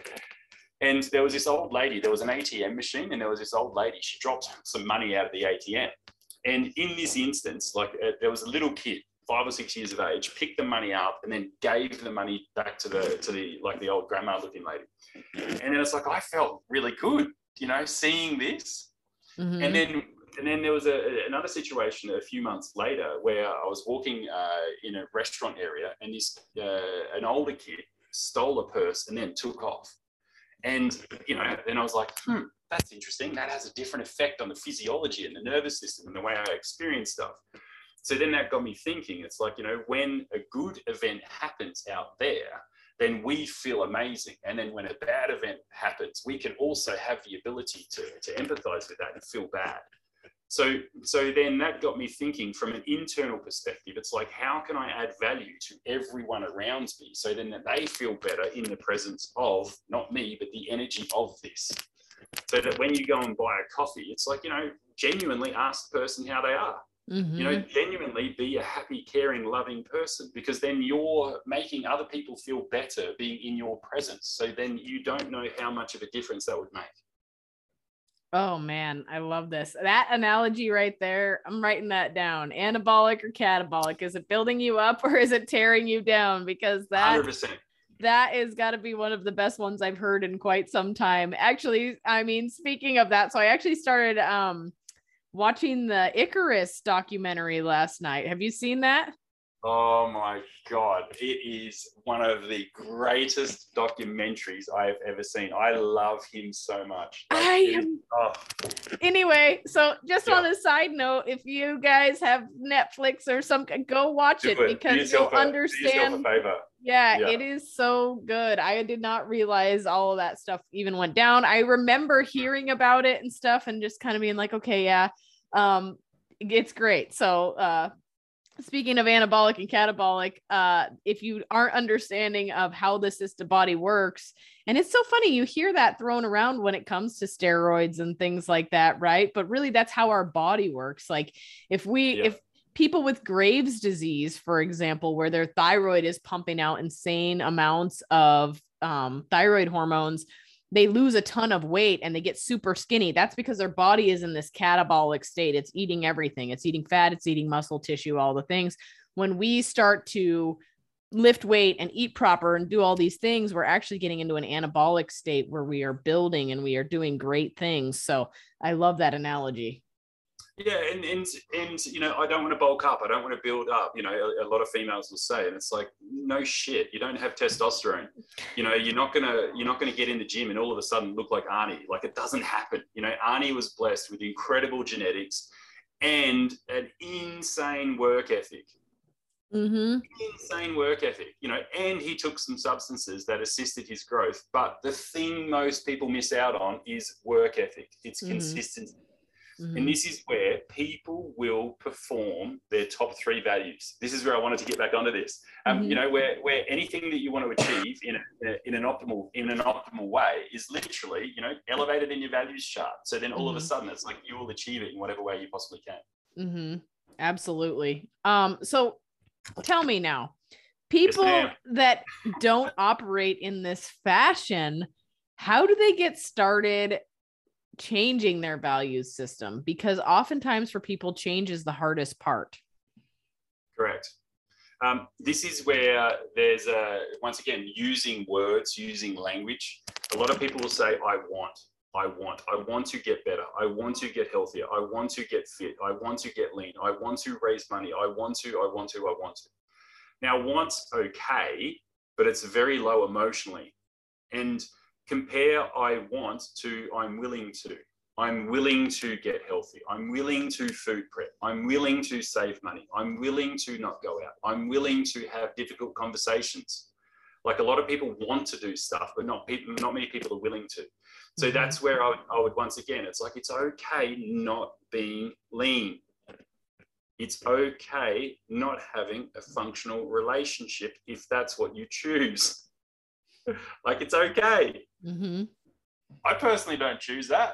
And there was this old lady, there was an A T M machine, and there was this old lady, she dropped some money out of the A T M. And in this instance, like uh, there was a little kid, five or six years of age, picked the money up and then gave the money back to the, to the, like the old grandma looking lady. And then it's like, I felt really good, you know, seeing this. Mm-hmm. And then and then there was a, another situation a few months later where I was walking uh, in a restaurant area, and this uh, an older kid stole a purse and then took off. And, you know, then I was like, hmm, that's interesting. That has a different effect on the physiology and the nervous system and the way I experience stuff. So then that got me thinking, it's like, you know, when a good event happens out there, then we feel amazing. And then when a bad event happens, we can also have the ability to, to empathize with that and feel bad. So, so then that got me thinking from an internal perspective. It's like, how can I add value to everyone around me so then that they feel better in the presence of, not me, but the energy of this? So that when you go and buy a coffee, it's like, you know, genuinely ask the person how they are. Mm-hmm. You know, genuinely be a happy, caring, loving person, because then you're making other people feel better being in your presence. So then you don't know how much of a difference that would make. Oh man, I love this. That analogy right there, I'm writing that down. Anabolic or catabolic? Is it building you up or is it tearing you down? Because that one hundred percent. That is got to be one of the best ones I've heard in quite some time. Actually, I mean, speaking of that, so I actually started um watching the Icarus documentary last night. Have you seen that? Oh my God. It is one of the greatest documentaries I have ever seen. I love him so much. Like, I am. Oh. Anyway, so just yeah. on a side note, if you guys have Netflix or something, go watch it, it because you'll a, understand. Do yourself a favor. Yeah, yeah, it is so good. I did not realize all of that stuff even went down. I remember hearing about it and stuff and just kind of being like, okay, yeah, um, it's great. So, uh, speaking of anabolic and catabolic, uh, if you aren't understanding of how the system body works, and it's so funny, you hear that thrown around when it comes to steroids and things like that, right? But really that's how our body works. Like if we, yeah. if people with Graves' disease, for example, where their thyroid is pumping out insane amounts of um, thyroid hormones, they lose a ton of weight and they get super skinny. That's because their body is in this catabolic state. It's eating everything. It's eating fat, it's eating muscle tissue, all the things. When we start to lift weight and eat proper and do all these things, we're actually getting into an anabolic state where we are building and we are doing great things. So I love that analogy. Yeah, and, and and you know, I don't want to bulk up. I don't want to build up. You know, a, a lot of females will say, and it's like, no shit. You don't have testosterone. You know, you're not gonna you're not gonna get in the gym and all of a sudden look like Arnie. Like, it doesn't happen. You know, Arnie was blessed with incredible genetics and an insane work ethic. Mm-hmm. Insane work ethic. You know, and he took some substances that assisted his growth. But the thing most people miss out on is work ethic. It's mm-hmm. consistency. Mm-hmm. And this is where people will perform their top three values. This is where I wanted to get back onto this. Um, mm-hmm. You know, where where anything that you want to achieve in a, in an optimal in an optimal way is literally, you know, elevated in your values chart. So then all mm-hmm. of a sudden, it's like you will achieve it in whatever way you possibly can. Mm-hmm. Absolutely. Um, so tell me now, Yes, people ma'am. that don't operate in this fashion, how do they get started changing their values system? Because oftentimes for people, change is the hardest part. Correct. Um, this is where there's a, once again, using words, using language. A lot of people will say, I want, I want, I want to get better. I want to get healthier. I want to get fit. I want to get lean. I want to raise money. I want to, I want to, I want to. Now, want's okay, but it's very low emotionally. And compare I want to I'm willing to. I'm willing to get healthy. I'm willing to food prep. I'm willing to save money. I'm willing to not go out. I'm willing to have difficult conversations. Like a lot of people want to do stuff, but not people, not many people are willing to. So mm-hmm. that's where I would, I would once again, it's like, it's okay not being lean. It's okay not having a functional relationship if that's what you choose. Like, it's okay. Mm-hmm. I personally don't choose that,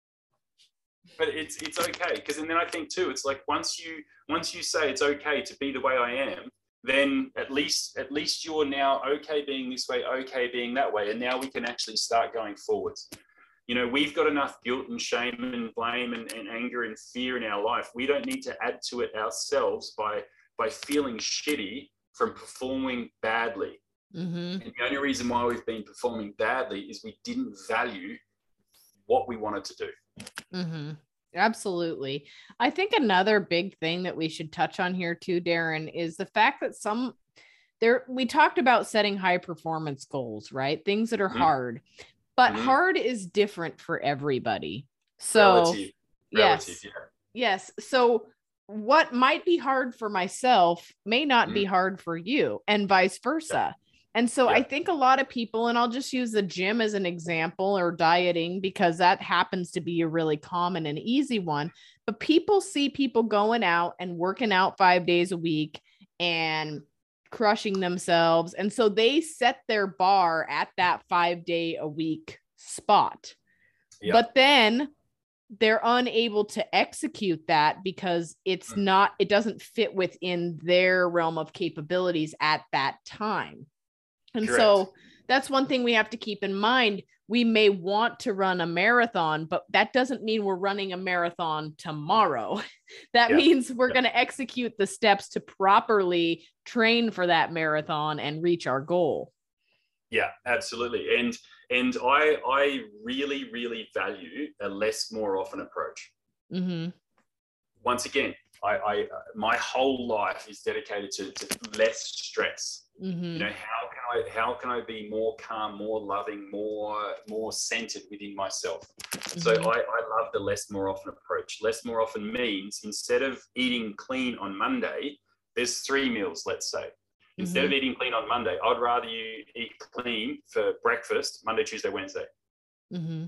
but it's it's okay, because and then I think too, it's like once you once you say it's okay to be the way I am, then at least at least you're now okay being this way, okay being that way, and now we can actually start going forwards. You know, we've got enough guilt and shame and blame and, and anger and fear in our life. We don't need to add to it ourselves by by feeling shitty from performing badly. Mm-hmm. And the only reason why we've been performing badly is we didn't value what we wanted to do. Mm-hmm. Absolutely. I think another big thing that we should touch on here too, Darren, is the fact that some there, we talked about setting high performance goals, right? Things that are mm-hmm. hard, but mm-hmm. hard is different for everybody. So Relative. Relative, yes, yeah. yes. So what might be hard for myself may not mm-hmm. be hard for you, and vice versa. Yeah. And so yeah. I think a lot of people, and I'll just use the gym as an example, or dieting, because that happens to be a really common and easy one. But people see people going out and working out five days a week and crushing themselves. And so they set their bar at that five day a week spot. Yeah. But then they're unable to execute that because it's mm. not, it doesn't fit within their realm of capabilities at that time. And Correct. So that's one thing we have to keep in mind. We may want to run a marathon, but that doesn't mean we're running a marathon tomorrow. That yeah. means we're yeah. going to execute the steps to properly train for that marathon and reach our goal. Yeah, absolutely. And and I I really, really value a less, more often approach. Mm-hmm. Once again, I, I my whole life is dedicated to, to less stress. Mm-hmm. You know, how can I how can I be more calm, more loving, more more centered within myself? Mm-hmm. So I, I love the less, more often approach. Less, more often means instead of eating clean on Monday, there's three meals, let's say. Instead mm-hmm. of eating clean on Monday, I'd rather you eat clean for breakfast Monday, Tuesday, Wednesday. Mm-hmm.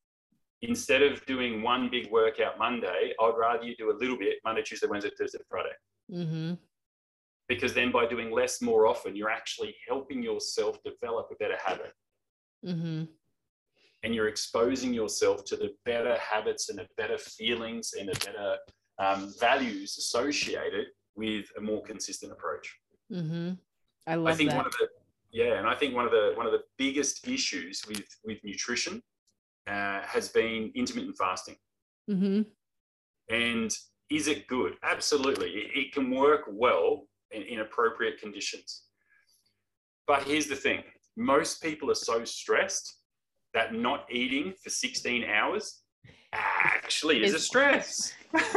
Instead of doing one big workout Monday, I'd rather you do a little bit Monday, Tuesday, Wednesday, Thursday, Friday. Mm-hmm. Because then by doing less more often, you're actually helping yourself develop a better habit. Mm-hmm. And you're exposing yourself to the better habits and the better feelings and the better um, values associated with a more consistent approach. Mm-hmm. I love I think that. one of the yeah, and I think one of the one of the biggest issues with with nutrition uh, has been intermittent fasting. Mm-hmm. And is it good? Absolutely, it, it can work well in, in appropriate conditions. But here's the thing: most people are so stressed that not eating for sixteen hours actually is a stress.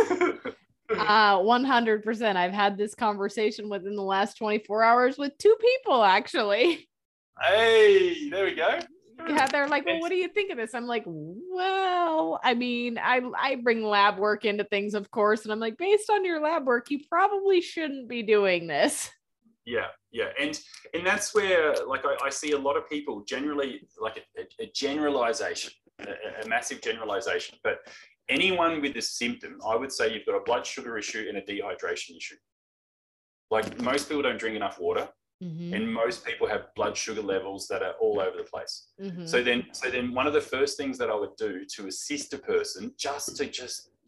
Uh, one hundred percent. I've had this conversation within the last twenty-four hours with two people, actually. Hey, there we go. Yeah, they're like, well, what do you think of this? I'm like, well, I mean, I, I bring lab work into things, of course. And I'm like, based on your lab work, you probably shouldn't be doing this. Yeah, yeah. And and that's where, like, I, I see a lot of people generally, like a, a, a generalization, a, a massive generalization. But anyone with a symptom, I would say you've got a blood sugar issue and a dehydration issue. Like, most people don't drink enough water, mm-hmm. and most people have blood sugar levels that are all over the place. Mm-hmm. So then, so then one of the first things that I would do to assist a person just to just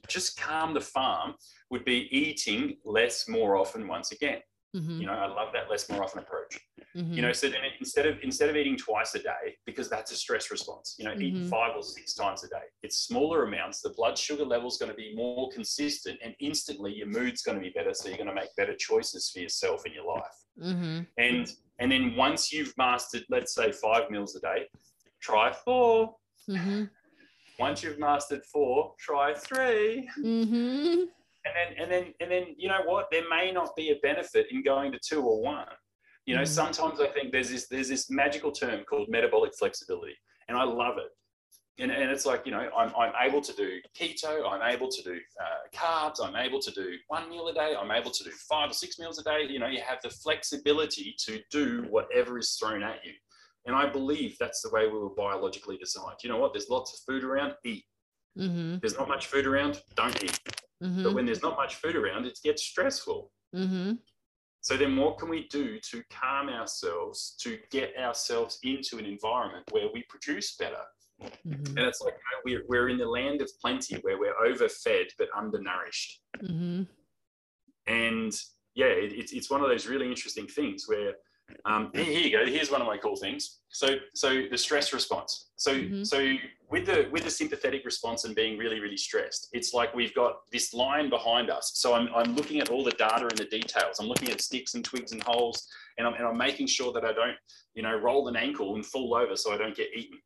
just calm the farm would be eating less more often once again. Mm-hmm. You know, I love that less more often approach. Mm-hmm. You know, so then instead of instead of eating twice a day, because that's a stress response, you know, Mm-hmm. eat five or six times a day. It's smaller amounts. The blood sugar level is going to be more consistent, and instantly your mood's going to be better. So you're going to make better choices for yourself in your life. Mm-hmm. And and then once you've mastered, let's say five meals a day, try four. Mm-hmm. Once you've mastered four, try three. Mm-hmm. And then, and then, and then, you know what? There may not be a benefit in going to two or one. You know, mm-hmm. sometimes I think there's this there's this magical term called metabolic flexibility, and I love it. And, and it's like, you know, I'm I'm able to do keto, I'm able to do uh, carbs, I'm able to do one meal a day, I'm able to do five or six meals a day. You know, you have the flexibility to do whatever is thrown at you. And I believe that's the way we were biologically designed. You know what? There's lots of food around, eat. Mm-hmm. There's not much food around, don't eat. Mm-hmm. But when there's not much food around, it gets stressful. Mm-hmm. So then what can we do to calm ourselves, to get ourselves into an environment where we produce better? Mm-hmm. And it's like, you know, we're, we're in the land of plenty where we're overfed but undernourished. Mm-hmm. And yeah, it, it's, it's one of those really interesting things where, um, here you go, here's one of my cool things. So so the stress response. So mm-hmm. so with the with the sympathetic response and being really, really stressed, it's like we've got this line behind us. So I'm, I'm looking at all the data and the details. I'm looking at sticks and twigs and holes, and I'm, and I'm making sure that I don't, you know, roll an ankle and fall over so I don't get eaten.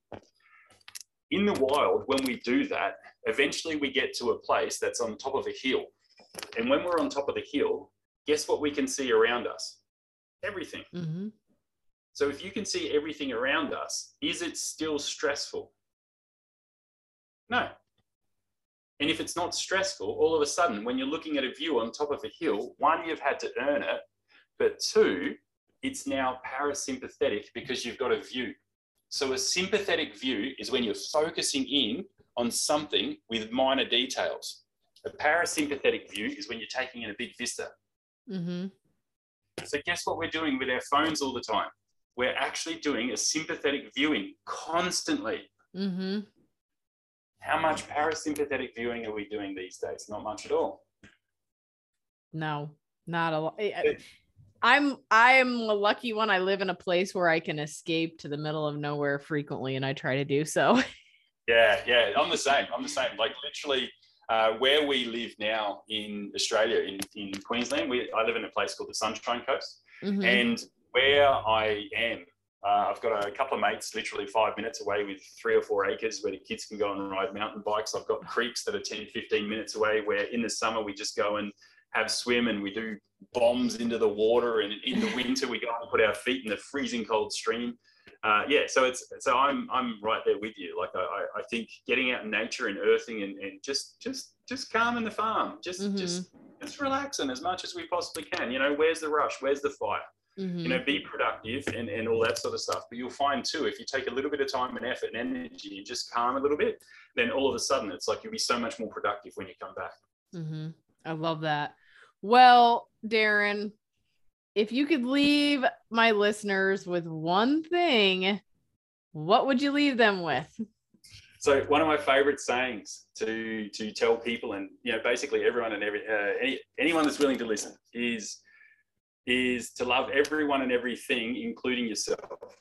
In the wild, when we do that, eventually we get to a place that's on top of a hill. And when we're on top of the hill, guess what we can see around us? Everything. Mm-hmm. So if you can see everything around us, is it still stressful? No. And if it's not stressful, all of a sudden, when you're looking at a view on top of a hill, one, you've had to earn it, but two, it's now parasympathetic because you've got a view. So a sympathetic view is when you're focusing in on something with minor details. A parasympathetic view is when you're taking in a big vista. Mm-hmm. So guess what we're doing with our phones all the time? We're actually doing a sympathetic viewing constantly. Mm-hmm. How much parasympathetic viewing are we doing these days? Not much at all. No, not a lot. I'm I'm a lucky one. I live in a place where I can escape to the middle of nowhere frequently, and I try to do so. Yeah, yeah, I'm the same. I'm the same. Like literally, uh, where we live now in Australia, in, in Queensland, we I live in a place called the Sunshine Coast, mm-hmm. and where I am, uh, I've got a couple of mates literally five minutes away with three or four acres where the kids can go and ride mountain bikes. I've got creeks that are ten, fifteen minutes away where in the summer we just go and have swim and we do bombs into the water, and in the winter we go and put our feet in the freezing cold stream. Uh, yeah, so it's so I'm I'm right there with you. Like I, I think getting out in nature and earthing and, and just just just calming the farm, just mm-hmm. just just relaxing as much as we possibly can. You know, where's the rush? Where's the fight? Mm-hmm. You know, be productive and, and all that sort of stuff. But you'll find too, if you take a little bit of time and effort and energy and just calm a little bit, then all of a sudden it's like you'll be so much more productive when you come back. Mm-hmm. I love that. Well, Darren, if you could leave my listeners with one thing, what would you leave them with? So one of my favorite sayings to to tell people, and you know, basically everyone and every uh, any, anyone that's willing to listen, is is to love everyone and everything, including yourself.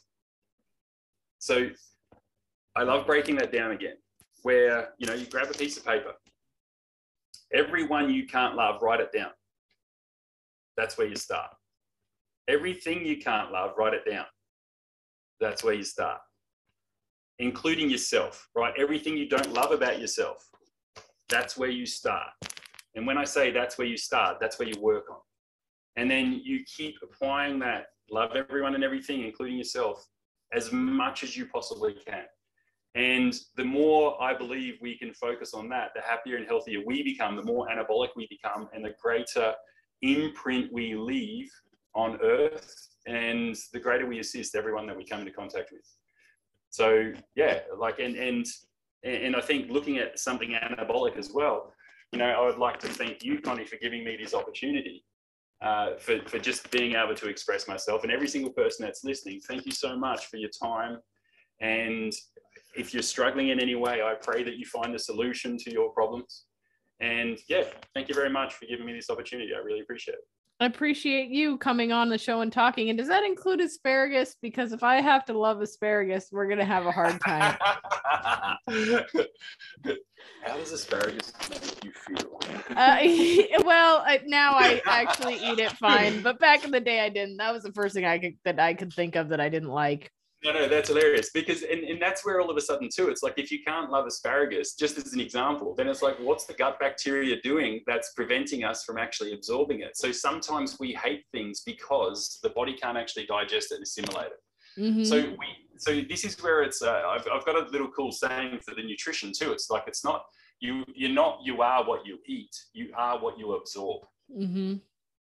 So I love breaking that down again, where you know you grab a piece of paper. Everyone you can't love, write it down. That's where you start. Everything you can't love, write it down. That's where you start. Including yourself, right? Everything you don't love about yourself, that's where you start. And when I say that's where you start, that's where you work on. And then you keep applying that love everyone and everything, including yourself, as much as you possibly can. And the more I believe we can focus on that, the happier and healthier we become, the more anabolic we become, and the greater imprint we leave on earth, and the greater we assist everyone that we come into contact with. So yeah, like, and, and, and I think looking at something anabolic as well, you know, I would like to thank you, Connie, for giving me this opportunity, uh, for, for just being able to express myself, and every single person that's listening. Thank you so much for your time. And if you're struggling in any way, I pray that you find a solution to your problems. And yeah, thank you very much for giving me this opportunity. I really appreciate it. I appreciate you coming on the show and talking. And does that include asparagus? Because if I have to love asparagus, we're going to have a hard time. How does asparagus make you feel? uh, well, I, now I actually eat it fine. But back in the day, I didn't. That was the first thing I could, that I could think of that I didn't like. No, no, that's hilarious because, and, and that's where all of a sudden too, it's like, if you can't love asparagus, just as an example, then it's like, what's the gut bacteria doing that's preventing us from actually absorbing it? So sometimes we hate things because the body can't actually digest it and assimilate it. Mm-hmm. So we, so this is where it's, uh, I've, I've got a little cool saying for the nutrition too. It's like, it's not, you, you're not, you are what you eat, you are what you absorb. Mm-hmm.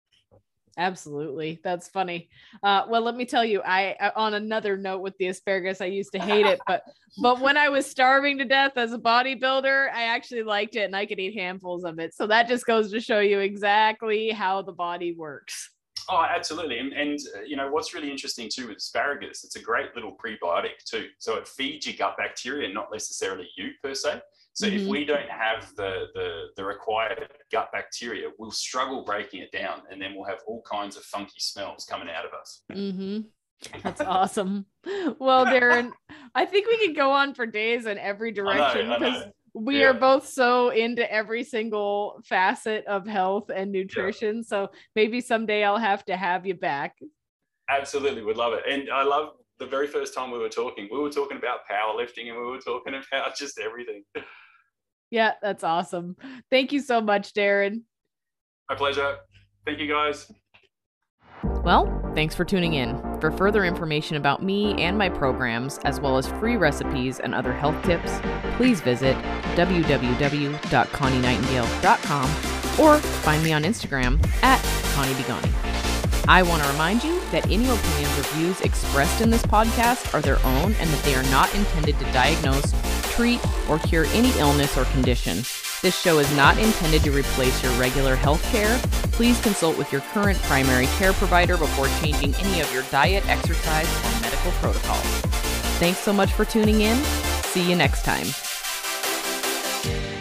Absolutely. That's funny. Uh, well, let me tell you, I, on another note with the asparagus, I used to hate it, but, but when I was starving to death as a bodybuilder, I actually liked it and I could eat handfuls of it. So that just goes to show you exactly how the body works. Oh, absolutely. And, and uh, you know, what's really interesting too with asparagus, it's a great little prebiotic too. So it feeds your gut bacteria, not necessarily you per se. So mm-hmm. if we don't have the, the, the required gut bacteria, we'll struggle breaking it down, and then we'll have all kinds of funky smells coming out of us. Mm-hmm. That's awesome. Well, Darren, I think we could go on for days in every direction because we yeah. are both so into every single facet of health and nutrition. Yeah. So maybe someday I'll have to have you back. Absolutely. Would love it. And I love the very first time we were talking, we were talking about powerlifting and we were talking about just everything. Yeah, that's awesome. Thank you so much, Darren. My pleasure. Thank you, guys. Well, thanks for tuning in. For further information about me and my programs, as well as free recipes and other health tips, please visit w w w dot connie nightingale dot com or find me on Instagram at Connie Begani. I want to remind you that any opinions or views expressed in this podcast are their own and that they are not intended to diagnose, treat, or cure any illness or condition. This show is not intended to replace your regular health care. Please consult with your current primary care provider before changing any of your diet, exercise, or medical protocols. Thanks so much for tuning in. See you next time.